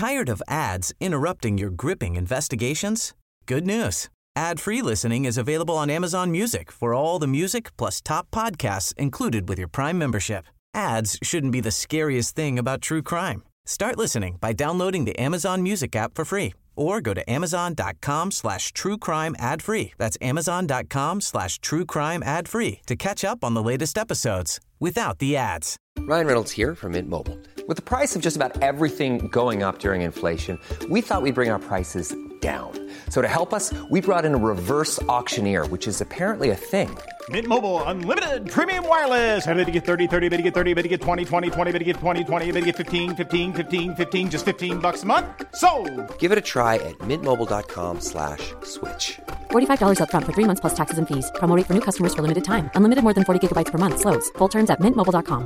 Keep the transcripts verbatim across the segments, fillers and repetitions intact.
Tired of ads interrupting your gripping investigations? Good news. Ad-free listening is available on Amazon Music for all the music plus top podcasts included with your Prime membership. Ads shouldn't be the scariest thing about true crime. Start listening by downloading the Amazon Music app for free or go to amazon.com slash true crime ad free. That's amazon.com slash true crime ad free to catch up on the latest episodes without the ads. Ryan Reynolds here from Mint Mobile. With the price of just about everything going up during inflation, we thought we'd bring our prices down. So to help us, we brought in a reverse auctioneer, which is apparently a thing. Mint Mobile Unlimited Premium Wireless. How to get thirty, thirty, how to get thirty, how to get twenty, twenty, twenty, how to get twenty, twenty, how to get fifteen, fifteen, fifteen, fifteen, just fifteen bucks a month? Sold! Give it a try at mintmobile.com slash switch. forty-five dollars up front for three months plus taxes and fees. Promo rate for new customers for limited time. Unlimited more than forty gigabytes per month. Slows full terms at mint mobile dot com.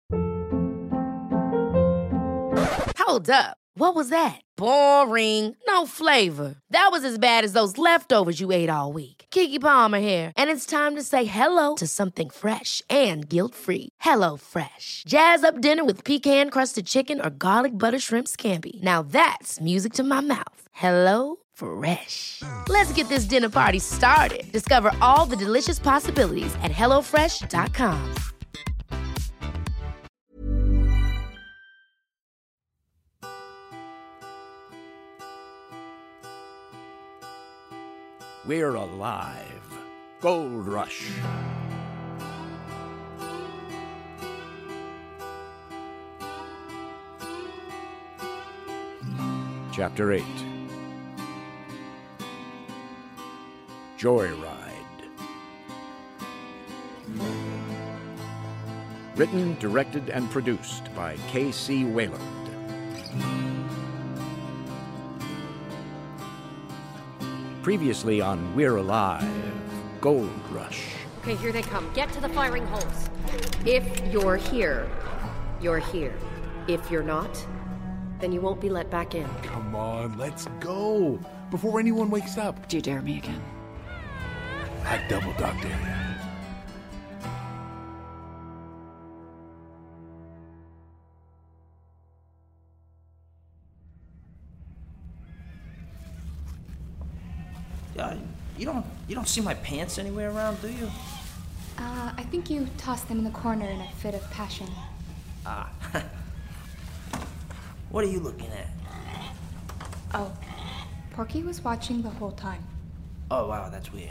Hold up. What was that? Boring. No flavor. That was as bad as those leftovers you ate all week. Keke Palmer here, and it's time to say hello to something fresh and guilt-free. Hello Fresh. Jazz up dinner with pecan-crusted chicken or garlic butter shrimp scampi. Now that's music to my mouth. Hello Fresh. Let's get this dinner party started. Discover all the delicious possibilities at hello fresh dot com. We're alive. Gold Rush. Chapter eight. Joyride. Written, directed, and produced by K C Wayland. Previously on We're Alive, Gold Rush. Okay, here they come. Get to the firing holes. If you're here, you're here. If you're not, then you won't be let back in. Come on, let's go. Before anyone wakes up. Do you dare me again? I double dog dare you. Uh, you don't you don't see my pants anywhere around, do you? Uh, I think you tossed them in the corner in a fit of passion. Ah. What are you looking at? Oh, Porky was watching the whole time. Oh, wow, that's weird.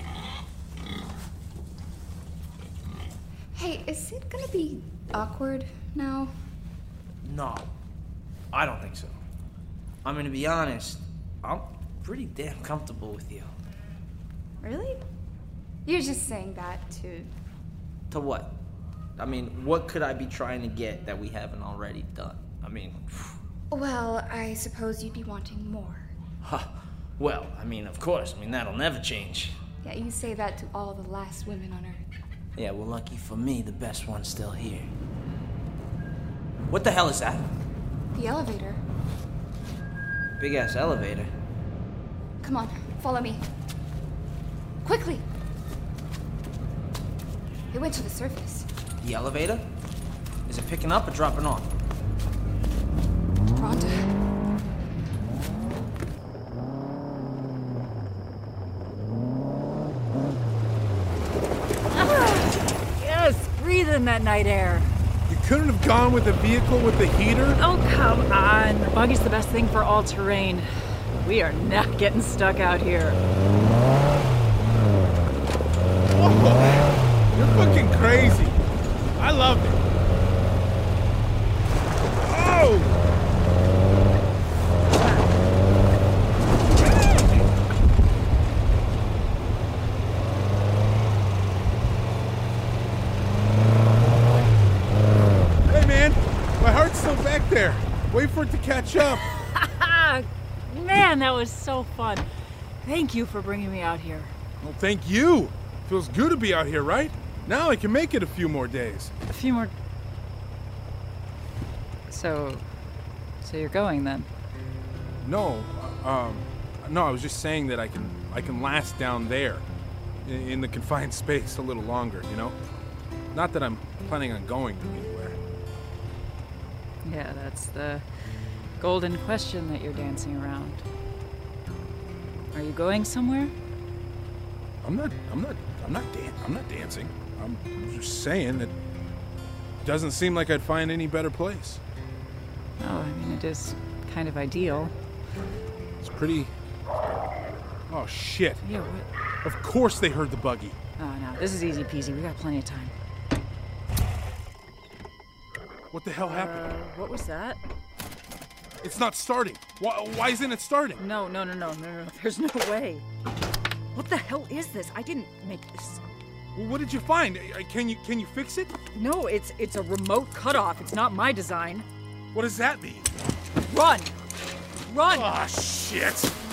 Hey, is it gonna be awkward now? No, I don't think so. I'm gonna be honest, I'm pretty damn comfortable with you. Really? You're just saying that to... To what? I mean, what could I be trying to get that we haven't already done? I mean... Well, I suppose you'd be wanting more. Huh. Well, I mean, of course. I mean, that'll never change. Yeah, you say that to all the last women on Earth. Yeah, well, lucky for me, the best one's still here. What the hell is that? The elevator. Big-ass elevator. Come on, follow me. Quickly! It went to the surface. The elevator? Is it picking up or dropping off? Rhonda. Yes, breathe in that night air. You couldn't have gone with a vehicle with the heater? Oh, come on. The buggy's the best thing for all terrain. We are not getting stuck out here. Whoa, you're fucking crazy. I love it. Oh! Hey, man. My heart's still back there. Wait for it to catch up. Man, that was so fun. Thank you for bringing me out here. Well, thank you. Feels good to be out here, right? Now I can make it a few more days. A few more... So... So you're going, then? No, uh, um... No, I was just saying that I can I can last down there. In, in the confined space a little longer, you know? Not that I'm planning on going anywhere. Yeah, that's the golden question that you're dancing around. Are you going somewhere? I'm not, I'm not, I'm not, dan- I'm not dancing. I'm just saying that it doesn't seem like I'd find any better place. Oh, I mean, it is kind of ideal. It's pretty... Oh, shit. Yeah, what? Of course they heard the buggy. Oh, no, this is easy peasy. We got plenty of time. What the hell happened? Uh, what was that? It's not starting. Why, why isn't it starting? No, no, no, no, no, no. There's no way. What the hell is this? I didn't make this. Well, what did you find? Can you can you fix it? No, it's it's a remote cutoff. It's not my design. What does that mean? Run! Run! Ah, shit!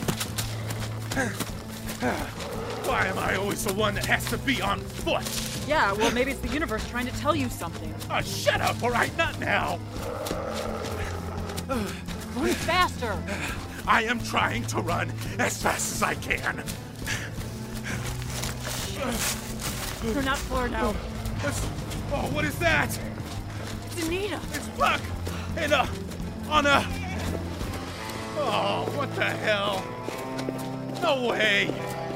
Why am I always the one that has to be on foot? Yeah, well, maybe it's the universe trying to tell you something. Ah, shut up, all right? Not now. Run faster! I am trying to run as fast as I can. You're not Fleur now. That's, oh, what is that? It's Anita. It's Buck. And uh, on a... Oh, what the hell? No way.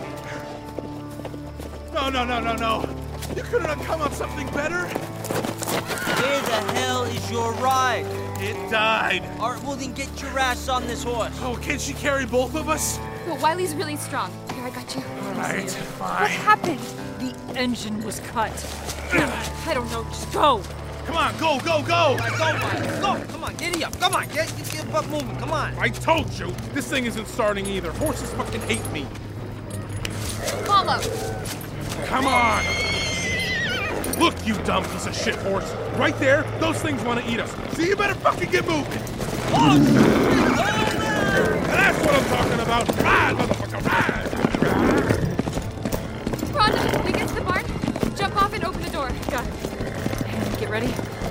No, no, no, no, no. You couldn't have come up something better? Where the hell is your ride? It died. All right, well then get your ass on this horse. Oh, can she carry both of us? No, Wiley's really strong. Here, I got you. All right, fine. What happened? The engine was cut. I don't know, just go. Come on, go, go, go! All right, go, Wiley, go! Come on, giddy up! Come on, get, get, get butt moving, come on! I told you, this thing isn't starting either. Horses fucking hate me. Follow! Come on! Look, you dumb piece of shit horse. Right there, those things want to eat us. So you better fucking get moving. Oh, That's what I'm talking about. Ride, motherfucker, ride! Rhonda, we get to the barn, jump off and open the door. Got it. Get ready.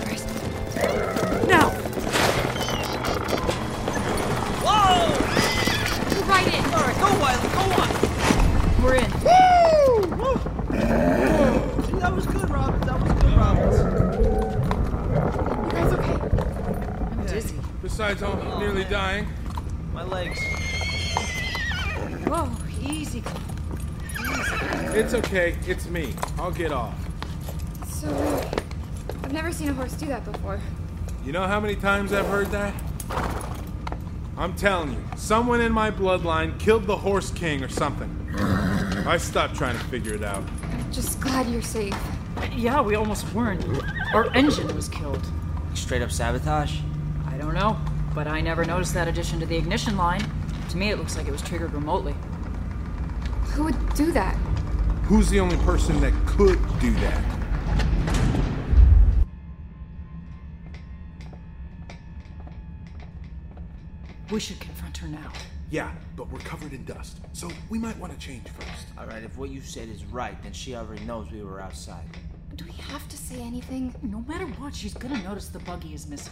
Now! Whoa! You're right in. All right, go, Wiley, go on. We're in. Woo! Woo! See, that was good, Rob. That was good, Rob. You guys okay? I'm dizzy. Besides, I'm Oh, nearly man. dying. My legs. Whoa, easy. It's okay. It's me. I'll get off. So weird. I've never seen a horse do that before. You know how many times I've heard that? I'm telling you, someone in my bloodline killed the Horse King or something. I stopped trying to figure it out. I'm just glad you're safe. Yeah, we almost weren't. Our engine was killed. Straight up sabotage? I don't know, but I never noticed that addition to the ignition line. To me, it looks like it was triggered remotely. Who would do that? Who's the only person that could do that? We should confront her now. Yeah, but we're covered in dust, so we might want to change first. All right, if what you said is right, then she already knows we were outside. Do we have to say anything? No matter what, she's gonna notice the buggy is missing.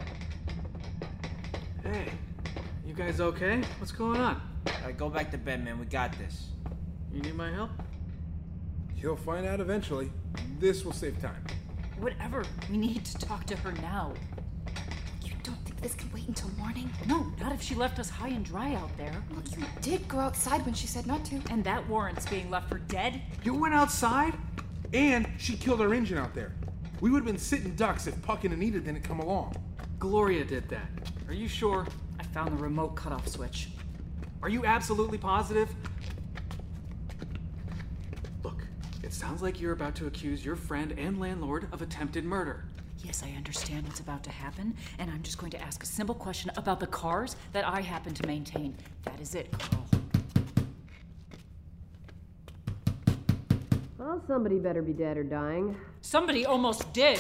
Hey, you guys okay? What's going on? All right, go back to bed, man. We got this. You need my help? You'll find out eventually. This will save time. Whatever. We need to talk to her now. You don't think this can wait until morning? No, not if she left us high and dry out there. Well, you did go outside when she said not to. And that warrants being left for dead? You went outside? And she killed our engine out there. We would have been sitting ducks if Puck and Anita didn't come along. Gloria did that. Are you sure? I found the remote cutoff switch. Are you absolutely positive? Look, it sounds like you're about to accuse your friend and landlord of attempted murder. Yes, I understand what's about to happen, and I'm just going to ask a simple question about the cars that I happen to maintain. That is it, Carl. Well, somebody better be dead or dying. Somebody almost did.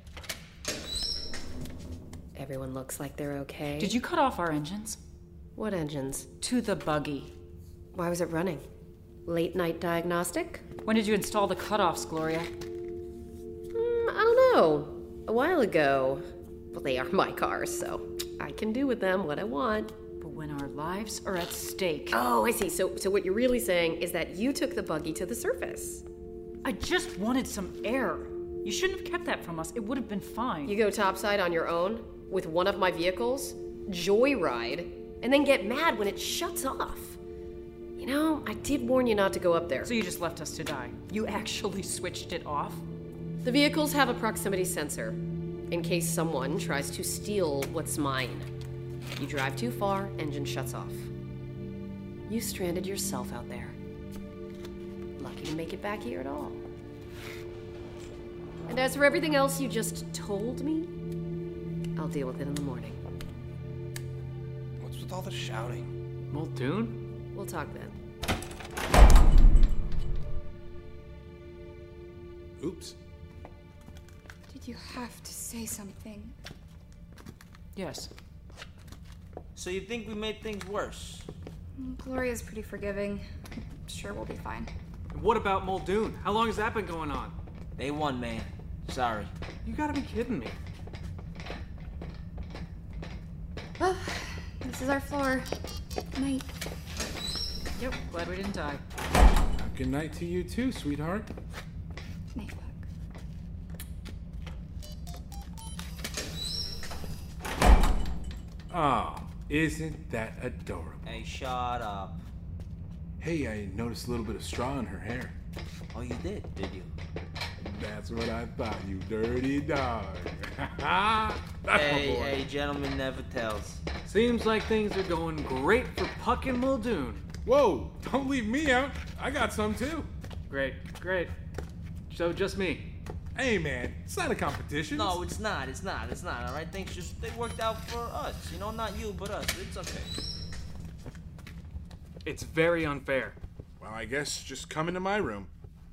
Everyone looks like they're okay. Did you cut off our engines? What engines? To the buggy. Why was it running? Late night diagnostic? When did you install the cutoffs, Gloria? Mm, I don't know. A while ago. Well, they are my cars, so I can do with them what I want. But when our lives are at stake... Oh, I see. So, so what you're really saying is that you took the buggy to the surface. I just wanted some air. You shouldn't have kept that from us. It would have been fine. You go topside on your own? With one of my vehicles? joyride, and then get mad when it shuts off. You know, I did warn you not to go up there. So you just left us to die? You actually switched it off? The vehicles have a proximity sensor, in case someone tries to steal what's mine. You drive too far, engine shuts off. You stranded yourself out there. Lucky to make it back here at all. And as for everything else you just told me, I'll deal with it in the morning. What's with all the shouting? Muldoon? We'll talk then. Oops. Did you have to say something? Yes. So you think we made things worse? Gloria's pretty forgiving. I'm sure we'll be fine. What about Muldoon? How long has that been going on? They won, man. Sorry. You gotta be kidding me. Well, this is our floor. Night. Yep, glad we didn't die. Good night to you too, sweetheart. Night, Buck. Oh, isn't that adorable? Hey, shut up. Hey, I noticed a little bit of straw in her hair. Oh, you did, did you? That's what I thought, you dirty dog. Hey, hey, gentleman never tells. Seems like things are going great for Puck and Muldoon. Whoa, don't leave me out. I got some too. Great, great. So just me. Hey man, it's not a competition. No, it's not, it's not, it's not, alright? Things just, they worked out for us. You know, not you, but us. It's okay. It's very unfair. Well, I guess just come into my room.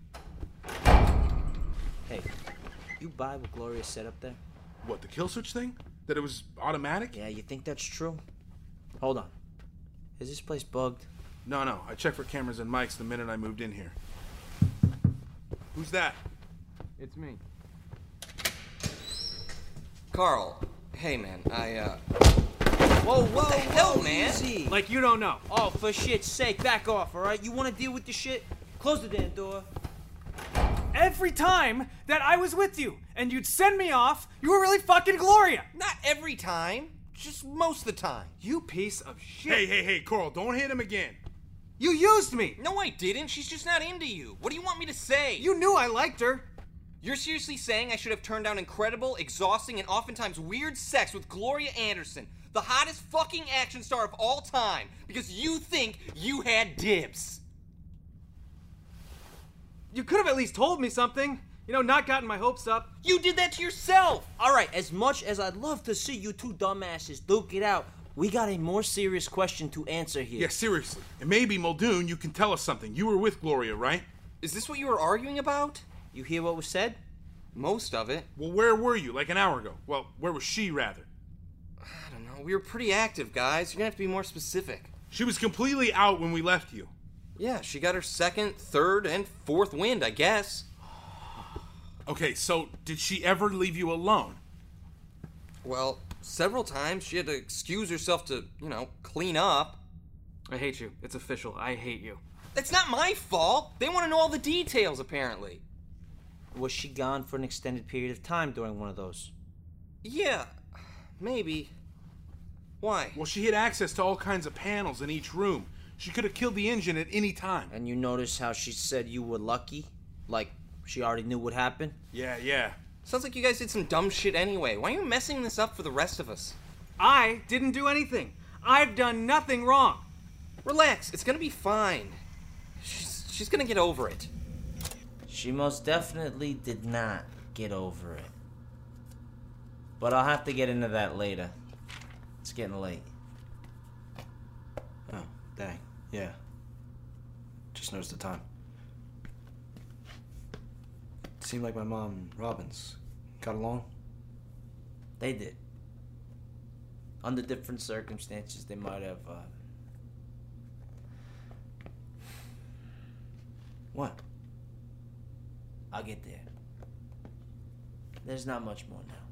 Hey, you buy what Gloria said up there? What, the kill switch thing? That it was automatic? Yeah, you think that's true? Hold on. Is this place bugged? No, no. I checked for cameras and mics the minute I moved in here. Who's that? It's me. Carl. Hey, man. I, uh... Whoa, whoa, what the hell, whoa, man? Easy. Like you don't know. Oh, for shit's sake, back off, alright? You want to deal with the shit? Close the damn door. Every time that I was with you and you'd send me off, you were really fucking Gloria. Not every time. Just most of the time. You piece of shit. Hey, hey, hey, Coral, don't hit him again. You used me. No, I didn't. She's just not into you. What do you want me to say? You knew I liked her. You're seriously saying I should have turned down incredible, exhausting, and oftentimes weird sex with Gloria Anderson, the hottest fucking action star of all time, because you think you had dibs? You could have at least told me something. You know, not gotten my hopes up. You did that to yourself! Alright, as much as I'd love to see you two dumbasses duke it out, we got a more serious question to answer here. Yeah, seriously. And maybe, Muldoon, you can tell us something. You were with Gloria, right? Is this what you were arguing about? You hear what was said? Most of it. Well, where were you, like an hour ago? Well, where was she, rather? I don't know. We were pretty active, guys. You're gonna have to be more specific. She was completely out when we left you. Yeah, she got her second, third, and fourth wind, I guess. Okay, so did she ever leave you alone? Well, several times she had to excuse herself to, you know, clean up. I hate you. It's official. I hate you. That's not my fault. They want to know all the details, apparently. Was she gone for an extended period of time during one of those? Yeah, maybe. Why? Well, she had access to all kinds of panels in each room. She could have killed the engine at any time. And you notice how she said you were lucky? Like, she already knew what happened? Yeah, yeah. Sounds like you guys did some dumb shit anyway. Why are you messing this up for the rest of us? I didn't do anything. I've done nothing wrong. Relax, it's gonna be fine. She's, she's gonna get over it. She most definitely did not get over it. But I'll have to get into that later. It's getting late. Oh, dang. Yeah. Just noticed the time. It seemed like my mom and Robin's got along. They did. Under different circumstances, they might have, uh... What? I'll get there. There's not much more now.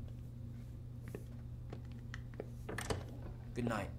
Good night.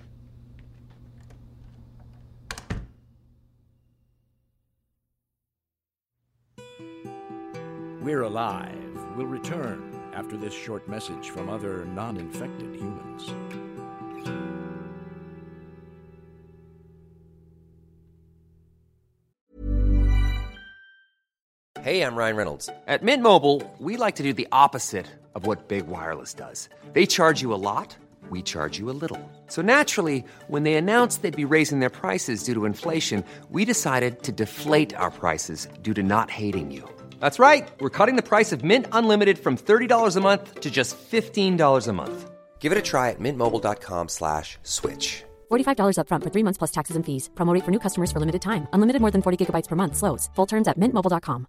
We're Alive will return after this short message from other non-infected humans. Hey, I'm Ryan Reynolds. At Mint Mobile, we like to do the opposite of what Big Wireless does. They charge you a lot, we charge you a little. So naturally, when they announced they'd be raising their prices due to inflation, we decided to deflate our prices due to not hating you. That's right. We're cutting the price of Mint Unlimited from thirty dollars a month to just fifteen dollars a month. Give it a try at mintmobile.com slash switch. forty-five dollars up front for three months plus taxes and fees. Promo rate for new customers for limited time. Unlimited more than forty gigabytes per month slows. Full terms at mint mobile dot com.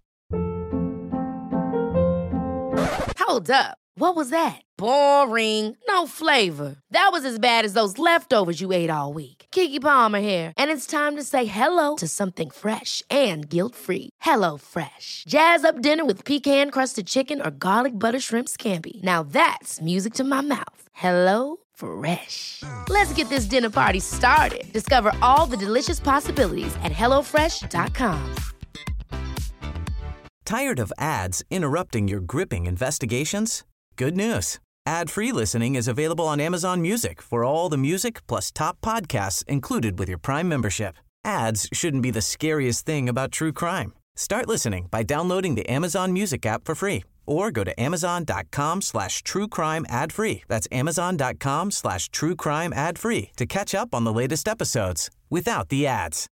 Hold up. What was that? Boring. No flavor. That was as bad as those leftovers you ate all week. Keke Palmer here, and it's time to say hello to something fresh and guilt-free. Hello Fresh. Jazz up dinner with pecan-crusted chicken or garlic butter shrimp scampi. Now that's music to my mouth. Hello Fresh. Let's get this dinner party started. Discover all the delicious possibilities at hello fresh dot com. Tired of ads interrupting your gripping investigations? Good news. Ad-free listening is available on Amazon Music for all the music plus top podcasts included with your Prime membership. Ads shouldn't be the scariest thing about true crime. Start listening by downloading the Amazon Music app for free or go to amazon.com slash true crime ad free. That's amazon.com slash true crime ad free to catch up on the latest episodes without the ads.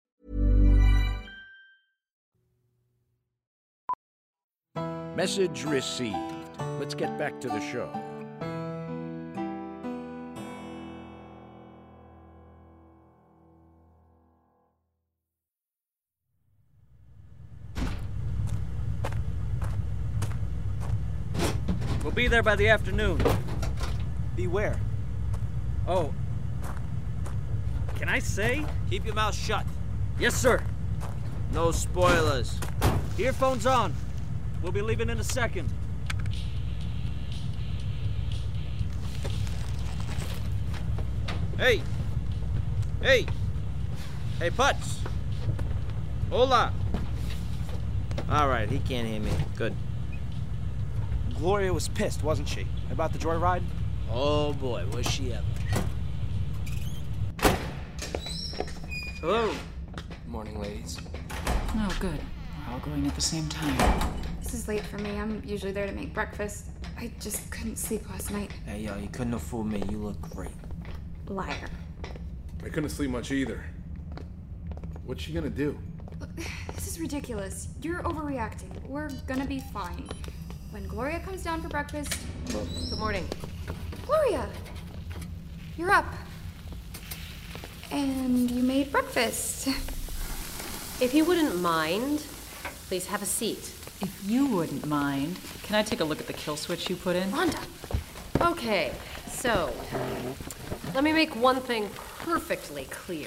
Message received. Let's get back to the show. We'll be there by the afternoon. Beware. Oh. Can I say? Keep your mouth shut. Yes, sir. No spoilers. Earphones on. We'll be leaving in a second. Hey! Hey! Hey, Putz! Hola! Alright, he can't hear me. Good. Gloria was pissed, wasn't she? About the joyride? Oh boy, was she ever. Hello! Morning, ladies. Oh, good. We're all going at the same time. This is late for me. I'm usually there to make breakfast. I just couldn't sleep last night. Hey, yo, you couldn't have fooled me. You look great. Liar. I couldn't sleep much either. What's she gonna do? Look, this is ridiculous. You're overreacting. We're gonna be fine. When Gloria comes down for breakfast... Good morning. Gloria! You're up. And you made breakfast. If you wouldn't mind, please have a seat. If you wouldn't mind, can I take a look at the kill switch you put in? Rhonda! Okay, so, let me make one thing perfectly clear.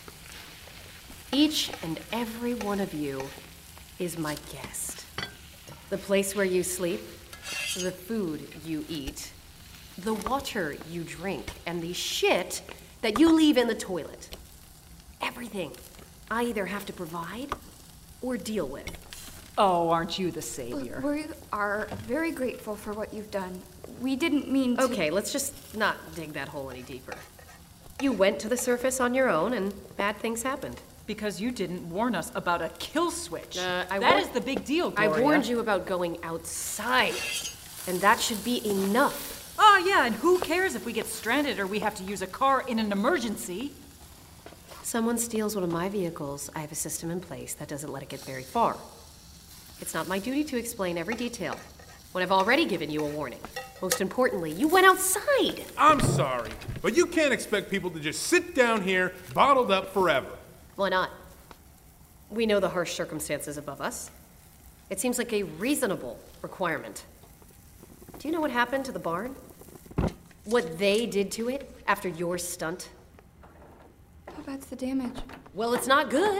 Each and every one of you is my guest. The place where you sleep, the food you eat, the water you drink, and the shit that you leave in the toilet. Everything I either have to provide or deal with. Oh, aren't you the savior? We are very grateful for what you've done. We didn't mean to... Okay, let's just not dig that hole any deeper. You went to the surface on your own, and bad things happened. Because you didn't warn us about a kill switch. Uh, I that war- is the big deal, Gloria. I warned you about going outside, and that should be enough. Oh, yeah, and who cares if we get stranded or we have to use a car in an emergency? Someone steals one of my vehicles, I have a system in place that doesn't let it get very far. It's not my duty to explain every detail when I've already given you a warning. Most importantly, you went outside. I'm sorry, but you can't expect people to just sit down here bottled up forever. Why not? We know the harsh circumstances above us. It seems like a reasonable requirement. Do you know what happened to the barn? What they did to it after your stunt? How bad's the damage? Well, it's not good.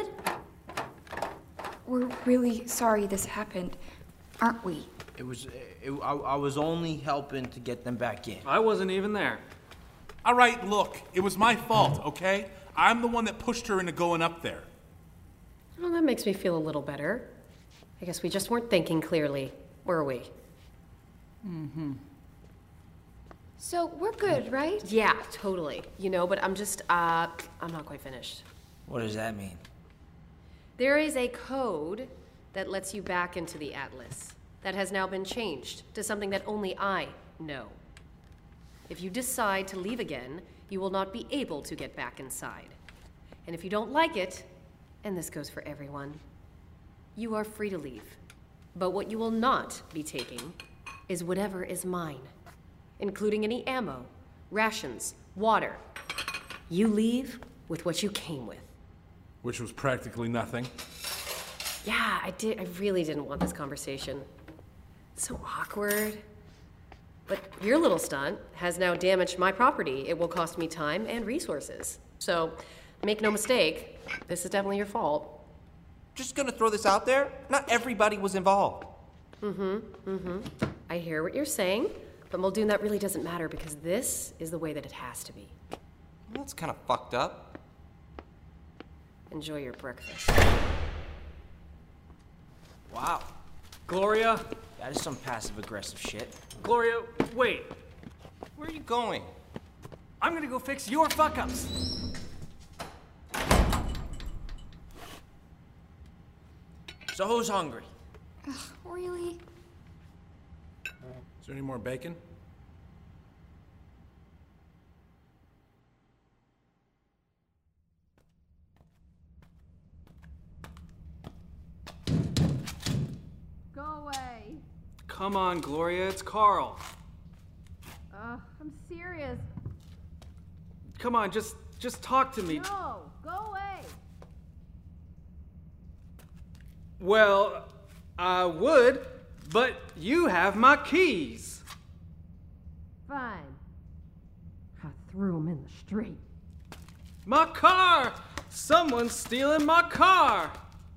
We're really sorry this happened, aren't we? It was... It, I, I was only helping to get them back in. I wasn't even there. All right, look, it was my fault, okay? I'm the one that pushed her into going up there. Well, that makes me feel a little better. I guess we just weren't thinking clearly, were we? Mm-hmm. So we're good, right? Yeah, totally. You know, but I'm just, uh, I'm not quite finished. What does that mean? There is a code that lets you back into the Atlas that has now been changed to something that only I know. If you decide to leave again, you will not be able to get back inside. And if you don't like it, and this goes for everyone, you are free to leave. But what you will not be taking is whatever is mine, including any ammo, rations, water. You leave with what you came with. Which was practically nothing. Yeah, I did. I really didn't want this conversation. It's so awkward. But your little stunt has now damaged my property. It will cost me time and resources. So, make no mistake, this is definitely your fault. Just gonna throw this out there. Not everybody was involved. Mm-hmm, mm-hmm. I hear what you're saying, but Muldoon, that really doesn't matter because this is the way that it has to be. That's kind of fucked up. Enjoy your breakfast. Wow. Gloria? That is some passive-aggressive shit. Gloria, wait. Where are you going? I'm gonna go fix your fuck-ups. So who's hungry? Ugh, really? Is there any more bacon? Go away. Come on, Gloria, it's Carl. Uh, I'm serious. Come on, just just talk to me. No, go away. Well, I would, but you have my keys. Fine. I threw them in the street. My car! Someone's stealing my car!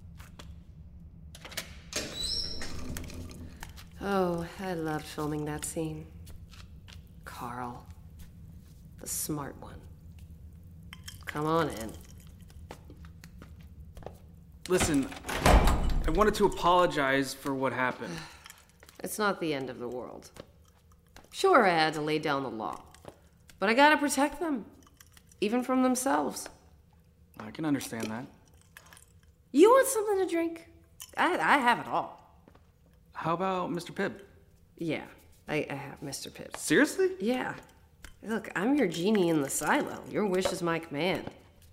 Oh, I loved filming that scene. Carl. The smart one. Come on in. Listen, I wanted to apologize for what happened. It's not the end of the world. Sure, I had to lay down the law. But I gotta protect them. Even from themselves. I can understand that. You want something to drink? I, I have it all. How about Mister Pibb? Yeah, I, I have Mister Pibb. Seriously? Yeah. Look, I'm your genie in the silo. Your wish is my command.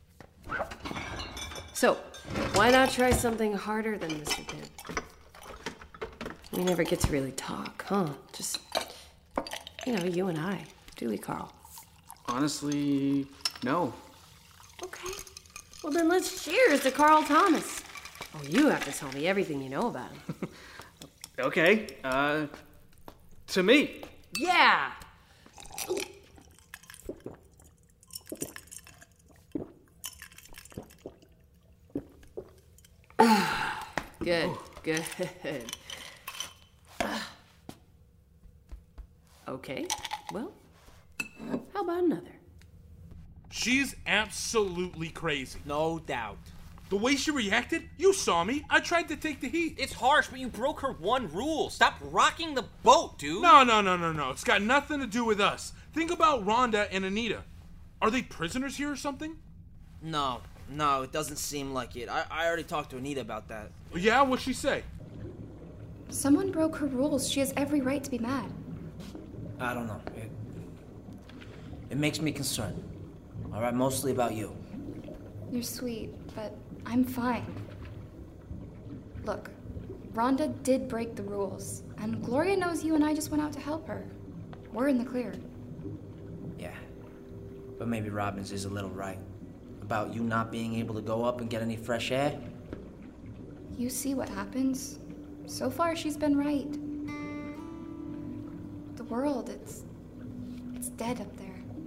So, why not try something harder than Mister Pibb? We never get to really talk, huh? Just, you know, you and I. Do we, Carl? Honestly, no. Okay. Well, then let's cheers to Carl Thomas. Oh, you have to tell me everything you know about him. Okay, uh, to me. Yeah! Good, good. Okay, well, how about another? She's absolutely crazy. No doubt. The way she reacted, you saw me. I tried to take the heat. It's harsh, but you broke her one rule. Stop rocking the boat, dude. No, no, no, no, no. It's got nothing to do with us. Think about Rhonda and Anita. Are they prisoners here or something? No, no, it doesn't seem like it. I, I already talked to Anita about that. Yeah, what'd she say? Someone broke her rules. She has every right to be mad. I don't know. It, it makes me concerned. All right, mostly about you. You're sweet, but I'm fine. Look, Rhonda did break the rules, and Gloria knows you and I just went out to help her. We're in the clear. Yeah, but maybe Robbins is a little right. About you not being able to go up and get any fresh air. You see what happens. So far, she's been right. The world, it's... it's dead up there.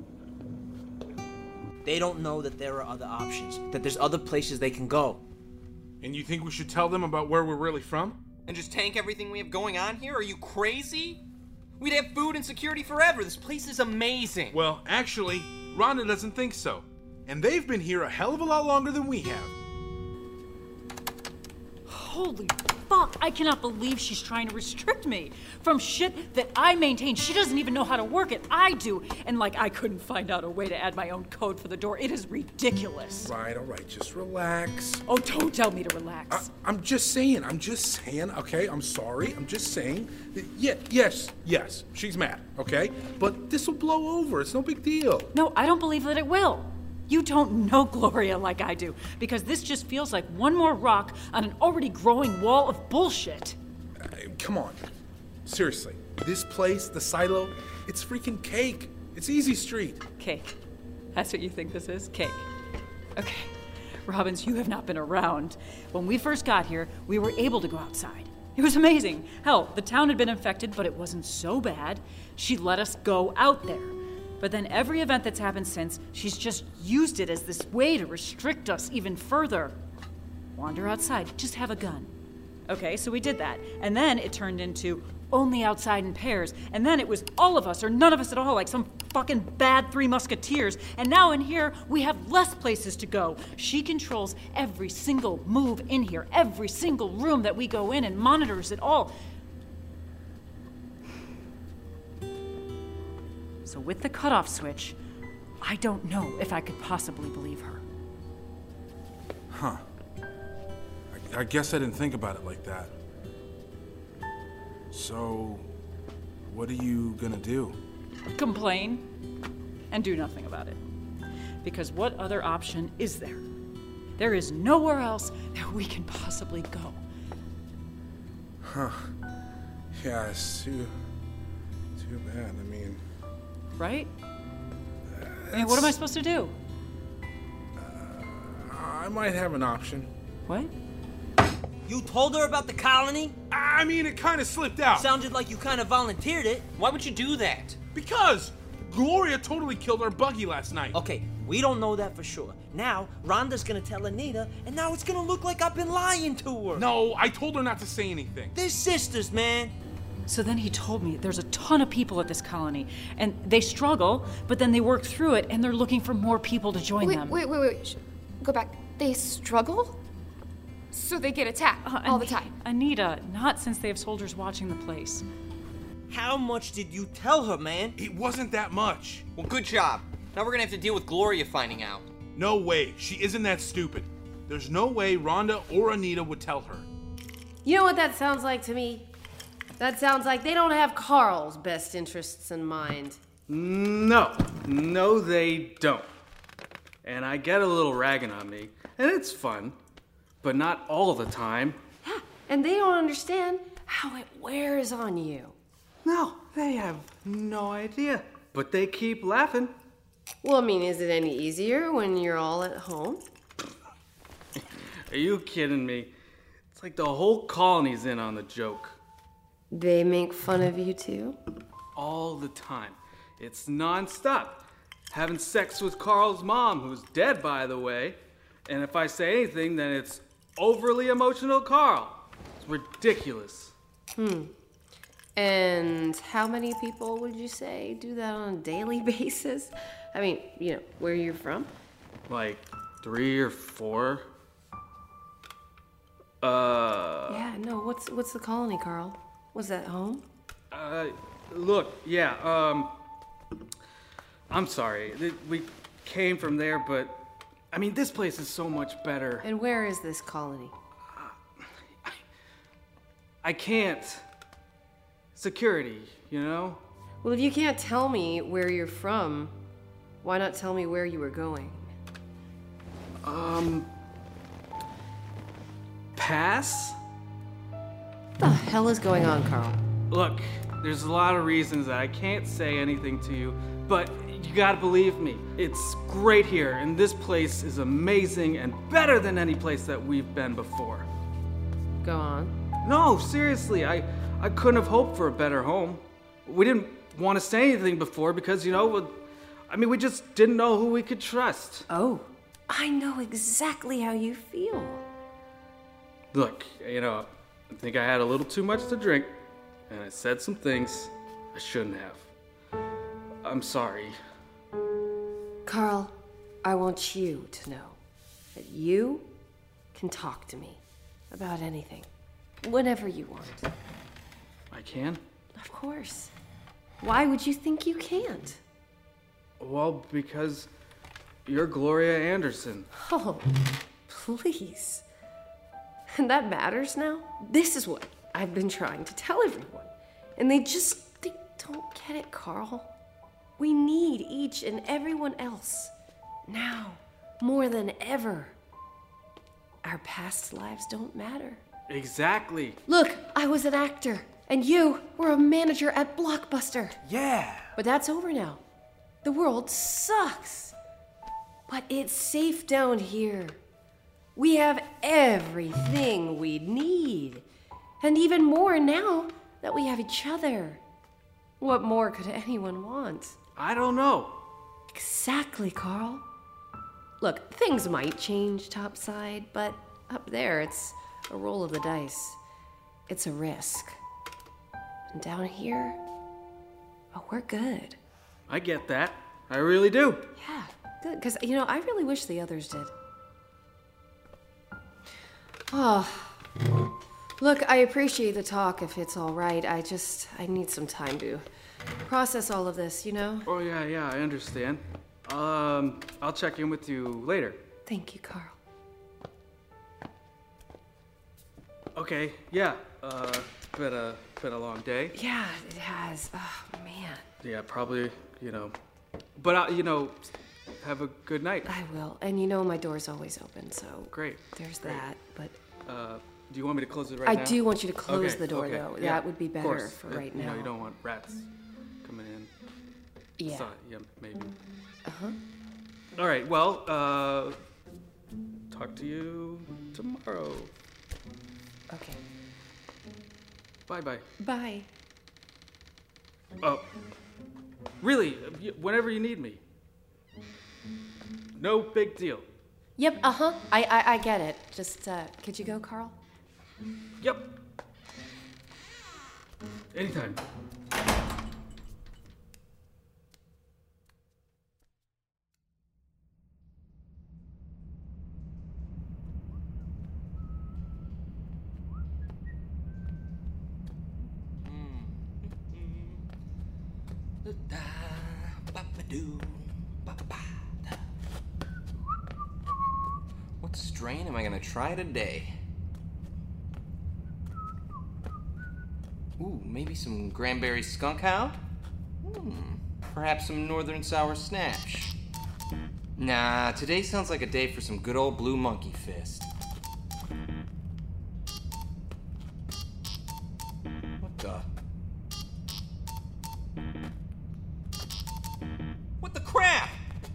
They don't know that there are other options, that there's other places they can go. And you think we should tell them about where we're really from? And just tank everything we have going on here? Are you crazy? We'd have food and security forever. This place is amazing. Well, actually, Rhonda doesn't think so. And they've been here a hell of a lot longer than we have. Holy fuck, I cannot believe she's trying to restrict me from shit that I maintain. She doesn't even know how to work it. I do. And like, I couldn't find out a way to add my own code for the door. It is ridiculous. Right, all right, just relax. Oh, don't tell me to relax. I, I'm just saying, I'm just saying, okay? I'm sorry, I'm just saying. That, yeah, yes, yes, she's mad, okay? But this will blow over, it's no big deal. No, I don't believe that it will. You don't know Gloria like I do, because this just feels like one more rock on an already growing wall of bullshit. Uh, come on. Seriously, this place, the silo, it's freaking cake. It's Easy Street. Cake. That's what you think this is? Cake. Okay. Robbins, you have not been around. When we first got here, we were able to go outside. It was amazing. Hell, the town had been infected, but it wasn't so bad. She let us go out there. But then every event that's happened since, she's just used it as this way to restrict us even further. Wander outside, just have a gun. Okay, so we did that. And then it turned into only outside in pairs. And then it was all of us or none of us at all, like some fucking bad Three Musketeers. And now in here, we have less places to go. She controls every single move in here, every single room that we go in, and monitors it all. So with the cutoff switch, I don't know if I could possibly believe her. Huh. I, I guess I didn't think about it like that. So, what are you gonna do? Complain and do nothing about it. Because what other option is there? There is nowhere else that we can possibly go. Huh. Yeah, it's too, too bad. I mean... Right? I mean, what am I supposed to do? Uh, I might have an option. What? You told her about the colony? I mean, it kind of slipped out. Sounded like you kind of volunteered it. Why would you do that? Because Gloria totally killed our buggy last night. Okay, we don't know that for sure. Now, Rhonda's gonna tell Anita, and now it's gonna look like I've been lying to her. No, I told her not to say anything. They're sisters, man. So then he told me there's a ton of people at this colony, and they struggle, but then they work through it, and they're looking for more people to join wait, them. Wait, wait, wait, go back. They struggle? So they get attacked uh, all the time? Anita, not since they have soldiers watching the place. How much did you tell her, man? It wasn't that much. Well, good job. Now we're gonna have to deal with Gloria finding out. No way. She isn't that stupid. There's no way Rhonda or Anita would tell her. You know what that sounds like to me? That sounds like they don't have Carl's best interests in mind. No. No, they don't. And I get a little ragging on me, and it's fun, but not all the time. Yeah, and they don't understand how it wears on you. No, they have no idea, but they keep laughing. Well, I mean, is it any easier when you're all at home? Are you kidding me? It's like the whole colony's in on the joke. They make fun of you too? All the time. It's non-stop. Having sex with Carl's mom, who's dead, by the way. And if I say anything, then it's overly emotional Carl. It's ridiculous. Hmm. And how many people would you say do that on a daily basis? I mean, you know, where you're from? Like three or four. Uh. Yeah, no, what's what's the colony, Carl? Was that home? Uh, look, yeah, um, I'm sorry. We came from there, but, I mean, this place is so much better. And where is this colony? Uh, I, I can't. Security, you know? Well, if you can't tell me where you're from, why not tell me where you were going? Um, pass? What the hell is going on, Carl? Look, there's a lot of reasons that I can't say anything to you, but you gotta believe me. It's great here, and this place is amazing and better than any place that we've been before. Go on. No, seriously, I, I couldn't have hoped for a better home. We didn't want to say anything before because, you know, I mean, we just didn't know who we could trust. Oh, I know exactly how you feel. Look, you know, I think I had a little too much to drink, and I said some things I shouldn't have. I'm sorry. Carl, I want you to know that you can talk to me About anything. Whenever you want. I can? Of course. Why would you think you can't? Well, because you're Gloria Anderson. Oh, please. And that matters now? This is what I've been trying to tell everyone. And they just, they don't get it, Carl. We need each and everyone else. Now, more than ever. Our past lives don't matter. Exactly. Look, I was an actor, and you were a manager at Blockbuster. Yeah. But that's over now. The world sucks. But it's safe down here. We have everything we need. And even more now that we have each other. What more could anyone want? I don't know. Exactly, Carl. Look, things might change topside, but up there it's a roll of the dice. It's a risk. And down here, oh, we're good. I get that. I really do. Yeah, good. Because, you know, I really wish the others did. Oh, look, I appreciate the talk if it's all right. I just, I need some time to process all of this, you know? Oh, yeah, yeah, I understand. Um, I'll check in with you later. Thank you, Carl. Okay, yeah. Uh, been a, been a long day. Yeah, it has. Oh, man. Yeah, probably, you know. But, uh, you know, have a good night. I will. And you know my door's always open, so... Great. There's Great. that, but... Uh, do you want me to close it right I now? I do want you to close okay, the door, okay, though. yeah, That would be better course. for Uh, right you now. know, you don't want rats coming in. Yeah. So, yeah, maybe. Uh-huh. All right, well, uh, talk to you tomorrow. Okay. Bye-bye. Bye. Oh, really, y- whenever you need me. No big deal. Yep, uh-huh. I, I I get it. Just, uh, could you go, Carl? Yep. Anytime. What strain am I gonna try today? Ooh, maybe some Granberry Skunk Hound? Hmm, perhaps some Northern Sour Snatch. Nah, today sounds like a day for some good old Blue Monkey Fist. What the? What the crap?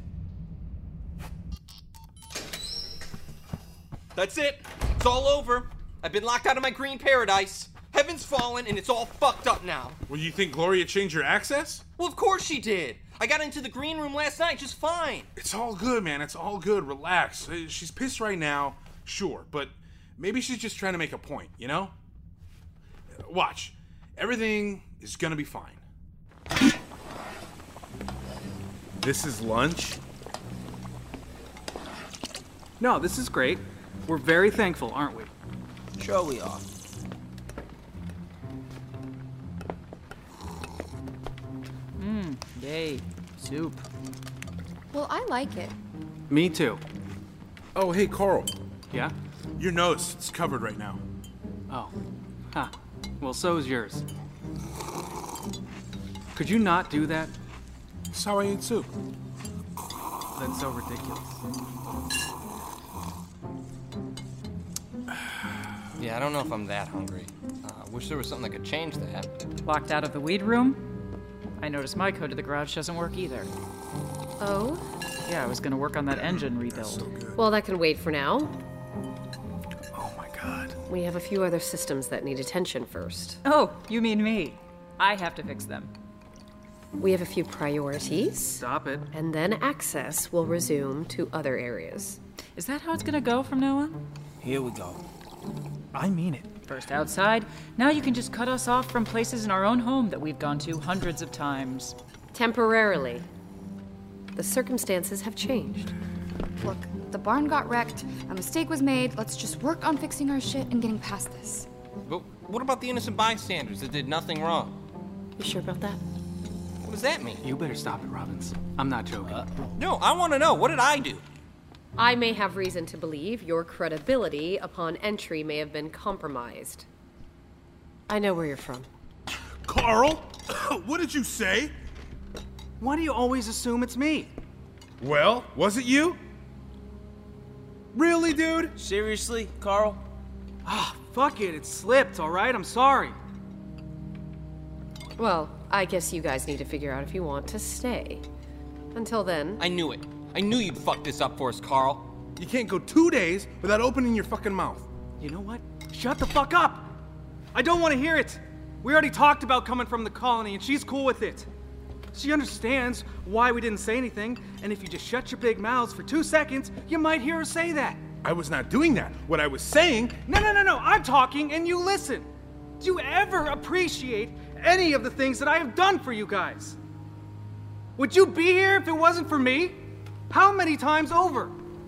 That's it. It's all over. I've been locked out of my green paradise. Heaven's fallen and it's all fucked up now. Well, you think Gloria changed your access? Well, of course she did. I got into the green room last night just fine. It's all good, man. It's all good. Relax. Uh, She's pissed right now, sure, but maybe she's just trying to make a point, you know? Uh, Watch. Everything is gonna be fine. This is lunch? No, this is great. We're very thankful, aren't we? Sure we are. Mmm, yay. Soup. Well, I like it. Me too. Oh, hey, Carl. Yeah? Your nose, it's covered right now. Oh. Huh. Well, so is yours. Could you not do that? That's how I eat soup. That's so ridiculous. Yeah, I don't know if I'm that hungry. I uh, wish there was something that could change that. Locked out of the weed room? I noticed my code to the garage doesn't work either. Oh? Yeah, I was gonna work on that engine rebuild. Well, that can wait for now. Oh my god. We have a few other systems that need attention first. Oh, you mean me? I have to fix them. We have a few priorities. Stop it. And then access will resume to other areas. Is that how it's gonna go from now on? Here we go. I mean it. First outside, now you can just cut us off from places in our own home that we've gone to hundreds of times. Temporarily. The circumstances have changed. Look, The barn got wrecked, a mistake was made, let's just work on fixing our shit and getting past this. But what about the innocent bystanders that did nothing wrong? You sure about that? What does that mean? You better stop it, Robbins. I'm not joking. Uh, no, I want to know. What did I do? I may have reason to believe your credibility upon entry may have been compromised. I know where you're from. Carl? What did you say? Why do you always assume it's me? Well, was it you? Really, dude? Seriously, Carl? Ah, fuck it. It slipped, all right? I'm sorry. Well, I guess you guys need to figure out if you want to stay. Until then... I knew it. I knew you'd fuck this up for us, Carl. You can't go two days without opening your fucking mouth. You know what? Shut the fuck up! I don't want to hear it. We already talked about coming from the colony, and she's cool with it. She understands why we didn't say anything, and if you just shut your big mouths for two seconds, you might hear her say that. I was not doing that. What I was saying... No, no, no, no. I'm talking, and you listen. Do you ever appreciate any of the things that I have done for you guys? Would you be here if it wasn't for me? How many times over?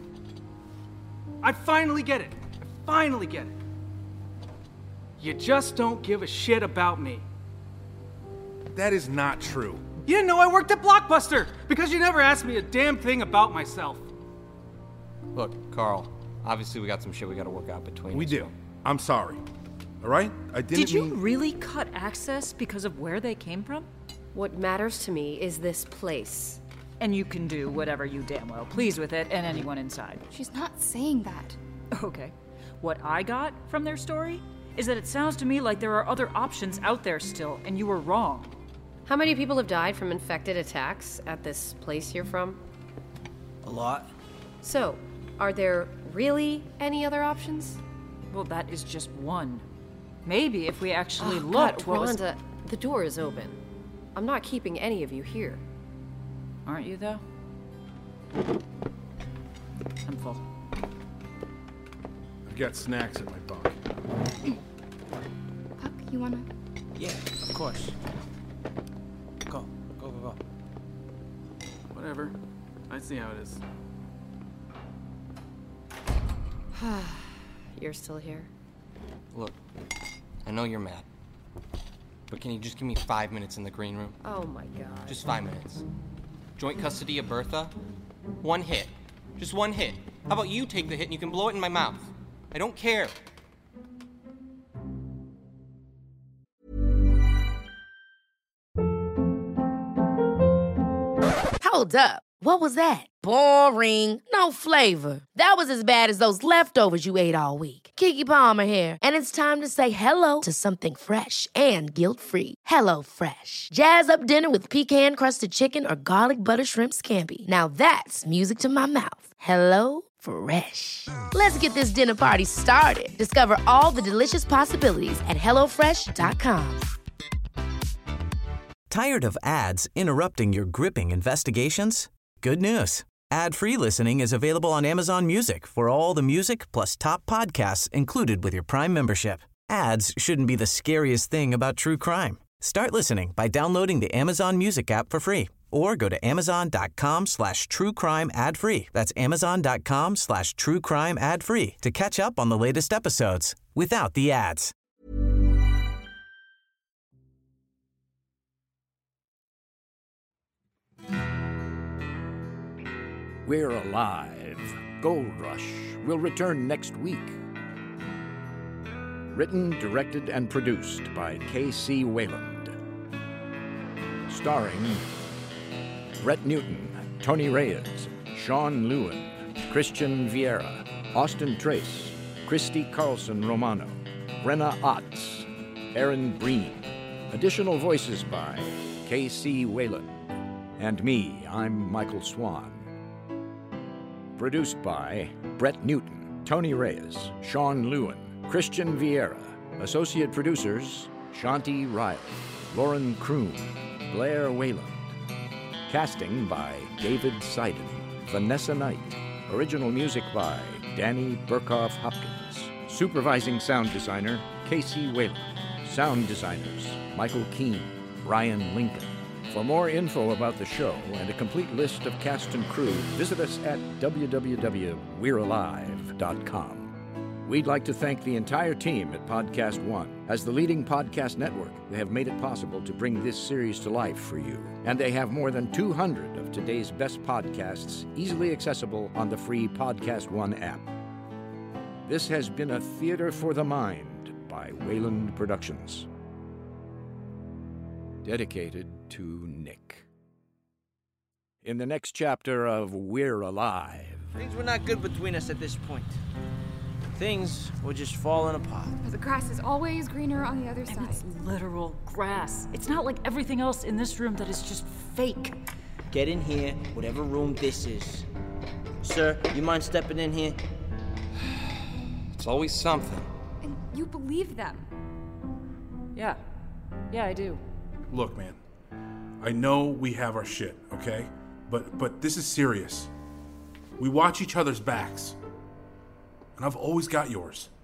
I finally get it. I finally get it. You just don't give a shit about me. That is not true. You didn't know I worked at Blockbuster because you never asked me a damn thing about myself. Look, Carl, obviously we got some shit we gotta work out between us. We do. I'm sorry. All right? I didn't Did you mean... really cut access because of where they came from? What matters to me is this place. And you can do whatever you damn well please with it and anyone inside. She's not saying that. Okay. What I got from their story is that it sounds to me like there are other options out there still, and you were wrong. How many people have died from infected attacks at this place you're from? A lot. So, are there really any other options? Well, that is just one. Maybe if we actually oh, looked. God, what was... Rhonda, the door is open. I'm not keeping any of you here. Aren't you, though? I'm full. I've got snacks in my bunk. Puck, you wanna? Yeah, of course. Go, go, go, go. Whatever. I see how it is. You're still here? Look, I know you're mad. But can you just give me five minutes in the green room? Oh my god. Just five minutes. Joint custody of Bertha? One hit. Just one hit. How about you take the hit and you can blow it in my mouth? I don't care. Hold up. What was that? Boring. No flavor. That was as bad as those leftovers you ate all week. Keke Palmer here, and it's time to say hello to something fresh and guilt-free. Hello Fresh. Jazz up dinner with pecan-crusted chicken or garlic butter shrimp scampi. Now that's music to my mouth. Hello Fresh. Let's get this dinner party started. Discover all the delicious possibilities at hello fresh dot com. Tired of ads interrupting your gripping investigations? Good news. Ad-free listening is available on Amazon Music for all the music plus top podcasts included with your Prime membership. Ads shouldn't be the scariest thing about true crime. Start listening by downloading the Amazon Music app for free or go to amazon.com slash true crime ad free. That's amazon.com slash true crime ad free to catch up on the latest episodes without the ads. We're alive. Gold Rush will return next week. Written, directed, and produced by K C Wayland. Starring Brett Newton, Tony Reyes, Sean Lewin, Christian Vieira, Austin Trace, Christy Carlson Romano, Brenna Otts, Aaron Breen. Additional voices by K C Wayland. And me, I'm Michael Swan. Produced by Brett Newton, Tony Reyes, Sean Lewin, Christian Vieira. Associate producers, Shanti Riley, Lauren Kroon, Blair Wayland. Casting by David Seiden, Vanessa Knight. Original music by Danny Burkhoff Hopkins. Supervising sound designer, Casey Wayland. Sound designers, Michael Keane, Brian Lincoln. For more info about the show and a complete list of cast and crew, visit us at w w w dot we're alive dot com. We'd like to thank the entire team at Podcast One. As the leading podcast network, they have made it possible to bring this series to life for you. And they have more than two hundred of today's best podcasts easily accessible on the free Podcast One app. This has been a Theater for the Mind by Wayland Productions. Dedicated to Nick. In the next chapter of We're Alive. Things were not good between us at this point. Things were just falling apart. But the grass is always greener on the other And side. it's literal grass. It's not like everything else in this room that is just fake. Get in here, whatever room this is. Sir, you mind stepping in here? It's always something. And you believe them. Yeah. Yeah, I do. Look, man, I know we have our shit, okay? But but this is serious. We watch each other's backs. And I've always got yours.